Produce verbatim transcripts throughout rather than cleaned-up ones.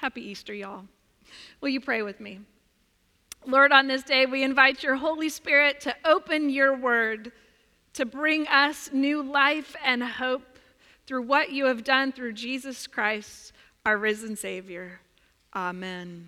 Happy Easter, y'all. Will you pray with me? Lord, on this day, we invite your Holy Spirit to open your word, to bring us new life and hope through what you have done through Jesus Christ, our risen Savior. Amen.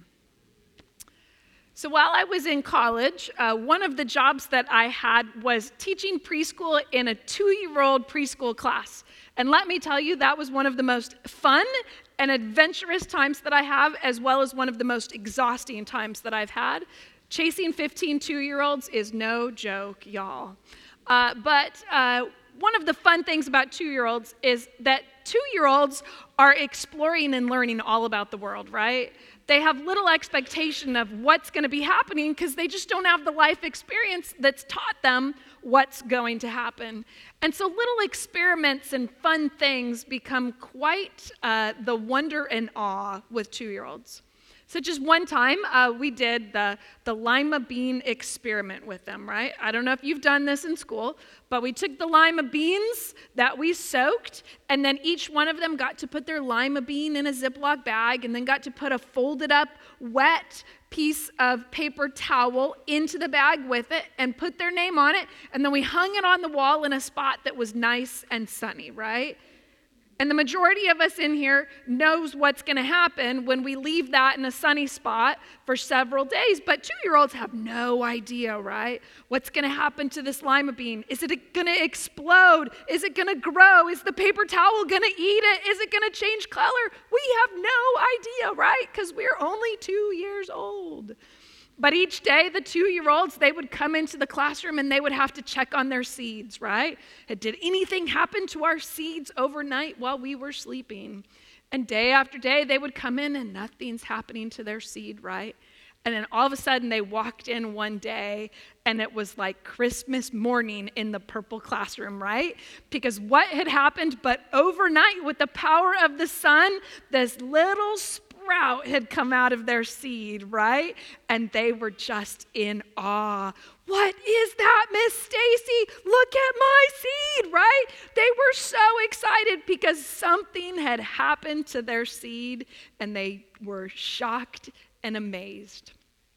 So while I was in college, uh, one of the jobs that I had was teaching preschool in a two-year-old preschool class. And let me tell you, that was one of the most fun and adventurous times that I have, as well as one of the most exhausting times that I've had. Chasing fifteen two-year-olds is no joke, y'all. Uh, but uh, one of the fun things about two-year-olds is that two-year-olds are exploring and learning all about the world, right? They have little expectation of what's going to be happening because they just don't have the life experience that's taught them what's going to happen. And so little experiments and fun things become quite uh, the wonder and awe with two-year-olds. So just one time, uh, we did the, the lima bean experiment with them, right? I don't know if you've done this in school, but we took the lima beans that we soaked, and then each one of them got to put their lima bean in a Ziploc bag, and then got to put a folded up, wet piece of paper towel into the bag with it, and put their name on it, and then we hung it on the wall in a spot that was nice and sunny, right? And the majority of us in here knows what's going to happen when we leave that in a sunny spot for several days. But two-year-olds have no idea, right? What's going to happen to this lima bean? Is it going to explode? Is it going to grow? Is the paper towel going to eat it? Is it going to change color? We have no idea, right? Because we're only two years old. But each day, the two-year-olds, they would come into the classroom and they would have to check on their seeds, right? Did anything happen to our seeds overnight while we were sleeping? And day after day, they would come in and nothing's happening to their seed, right? And then all of a sudden, they walked in one day and it was like Christmas morning in the purple classroom, right? Because what had happened, but overnight, with the power of the sun, this little sprout had come out of their seed, right? And they were just in awe. What is that, Miss Stacy? Look at my seed, right? They were so excited because something had happened to their seed, and they were shocked and amazed.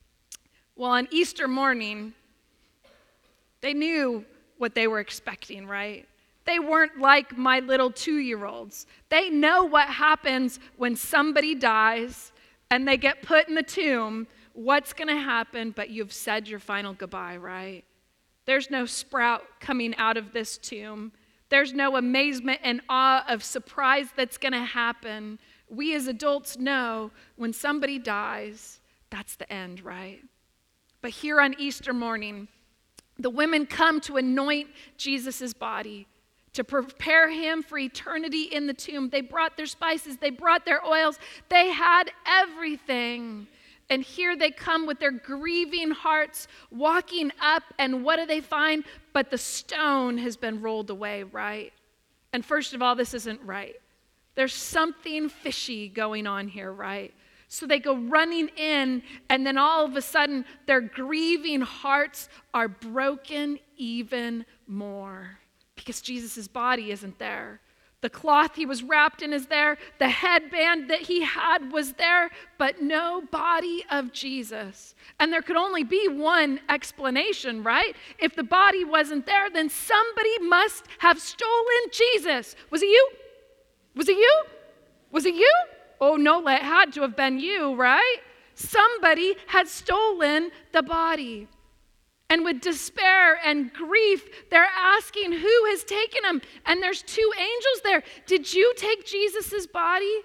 Well, on Easter morning, they knew what they were expecting, right? They weren't like my little two-year-olds. They know what happens when somebody dies and they get put in the tomb. What's going to happen? But you've said your final goodbye, right? There's no sprout coming out of this tomb. There's no amazement and awe of surprise that's going to happen. We as adults know when somebody dies, that's the end, right? But here on Easter morning, the women come to anoint Jesus' body, to prepare him for eternity in the tomb. They brought their spices, they brought their oils, they had everything. And here they come with their grieving hearts, walking up, and what do they find? But the stone has been rolled away, right? And first of all, this isn't right. There's something fishy going on here, right? So they go running in, and then all of a sudden, their grieving hearts are broken even more. Because Jesus' body isn't there. The cloth he was wrapped in is there. The headband that he had was there, but no body of Jesus. And there could only be one explanation, right? If the body wasn't there, then somebody must have stolen Jesus. Was it you? Was it you? Was it you? Oh, no, it had to have been you, right? Somebody had stolen the body. And with despair and grief, they're asking who has taken him. And there's two angels there. Did you take Jesus' body?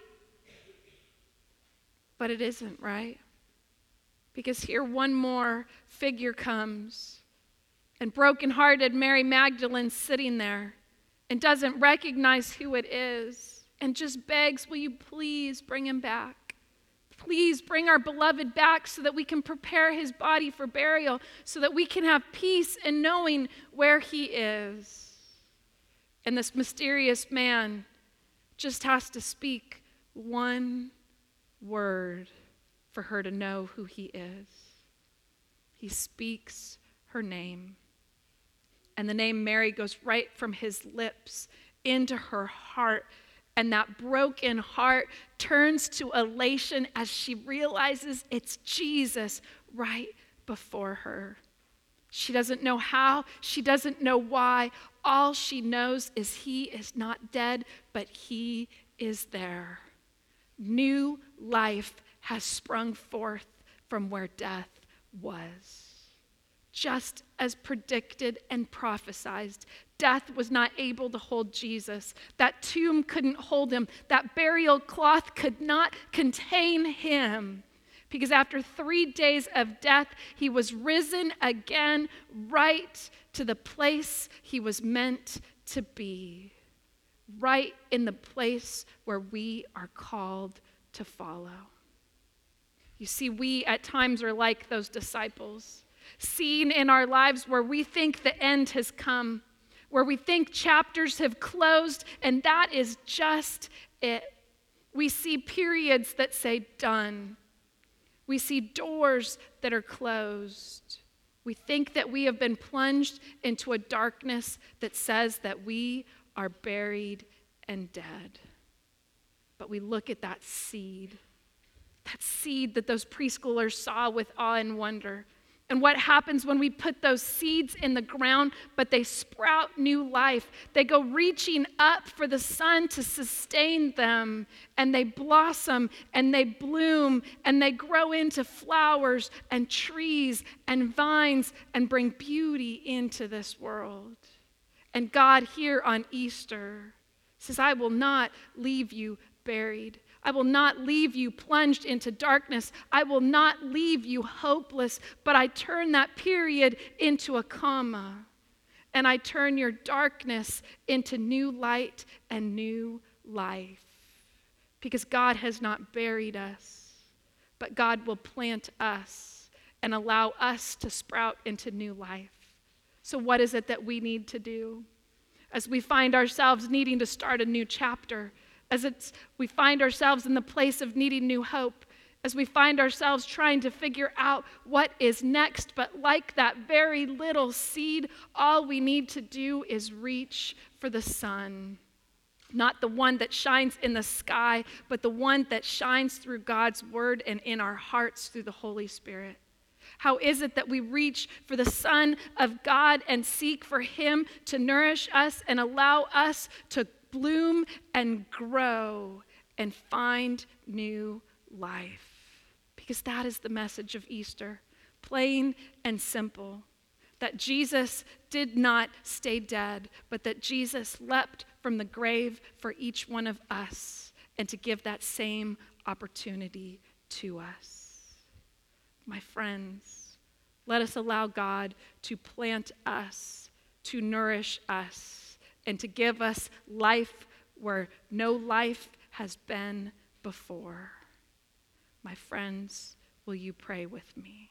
But it isn't, right? Because here one more figure comes. And brokenhearted Mary Magdalene's sitting there and doesn't recognize who it is. And just begs, will you please bring him back? Please bring our beloved back so that we can prepare his body for burial, so that we can have peace in knowing where he is. And this mysterious man just has to speak one word for her to know who he is. He speaks her name. And the name Mary goes right from his lips into her heart. And that broken heart turns to elation as she realizes it's Jesus right before her. She doesn't know how, she doesn't know why. All she knows is he is not dead, but he is there. New life has sprung forth from where death was. Just as predicted and prophesied, death was not able to hold Jesus. That tomb couldn't hold him. That burial cloth could not contain him. Because after three days of death, he was risen again right to the place he was meant to be. Right in the place where we are called to follow. You see, we at times are like those disciples, seen in our lives where we think the end has come, where we think chapters have closed, and that is just it. We see periods that say done. We see doors that are closed. We think that we have been plunged into a darkness that says that we are buried and dead. But we look at that seed, that seed that those preschoolers saw with awe and wonder. And what happens when we put those seeds in the ground, but they sprout new life? They go reaching up for the sun to sustain them, and they blossom, and they bloom, and they grow into flowers and trees and vines and bring beauty into this world. And God here on Easter says, I will not leave you buried. I will not leave you plunged into darkness. I will not leave you hopeless, but I turn that period into a comma. And I turn your darkness into new light and new life. Because God has not buried us, but God will plant us and allow us to sprout into new life. So what is it that we need to do? As we find ourselves needing to start a new chapter, as it's, we find ourselves in the place of needing new hope, as we find ourselves trying to figure out what is next, but like that very little seed, all we need to do is reach for the sun. Not the one that shines in the sky, but the one that shines through God's word and in our hearts through the Holy Spirit. How is it that we reach for the Son of God and seek for him to nourish us and allow us to bloom and grow and find new life? Because that is the message of Easter, plain and simple. That Jesus did not stay dead, but that Jesus leapt from the grave for each one of us and to give that same opportunity to us. My friends, let us allow God to plant us, to nourish us, and to give us life where no life has been before. My friends, will you pray with me?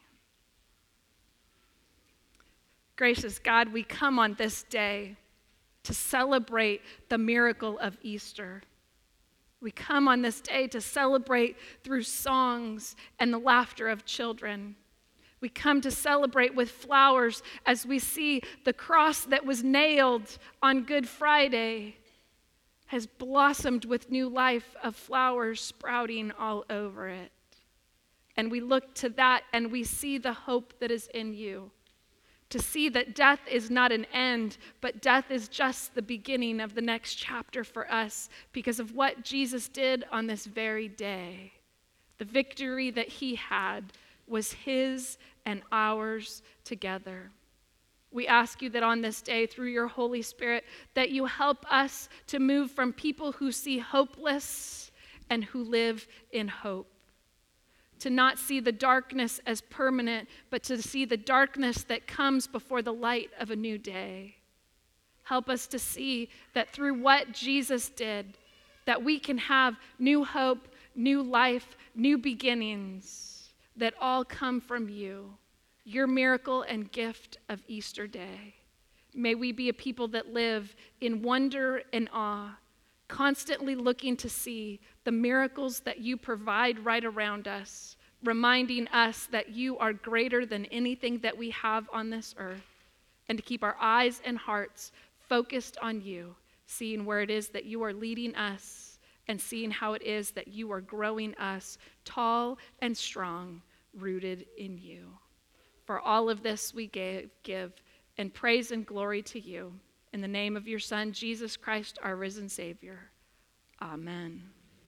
Gracious God, we come on this day to celebrate the miracle of Easter. We come on this day to celebrate through songs and the laughter of children. We come to celebrate with flowers as we see the cross that was nailed on Good Friday has blossomed with new life of flowers sprouting all over it. And we look to that and we see the hope that is in you. To see that death is not an end, but death is just the beginning of the next chapter for us because of what Jesus did on this very day. The victory that he had was his and ours together. We ask you that on this day, through your Holy Spirit, that you help us to move from people who see hopeless and who live in hope. To not see the darkness as permanent, but to see the darkness that comes before the light of a new day. Help us to see that through what Jesus did, that we can have new hope, new life, new beginnings that all come from you, your miracle and gift of Easter Day. May we be a people that live in wonder and awe, constantly looking to see the miracles that you provide right around us, reminding us that you are greater than anything that we have on this earth, and to keep our eyes and hearts focused on you, seeing where it is that you are leading us and seeing how it is that you are growing us tall and strong, rooted in you. For all of this we give, give and praise and glory to you. In the name of your Son, Jesus Christ, our risen Savior. Amen.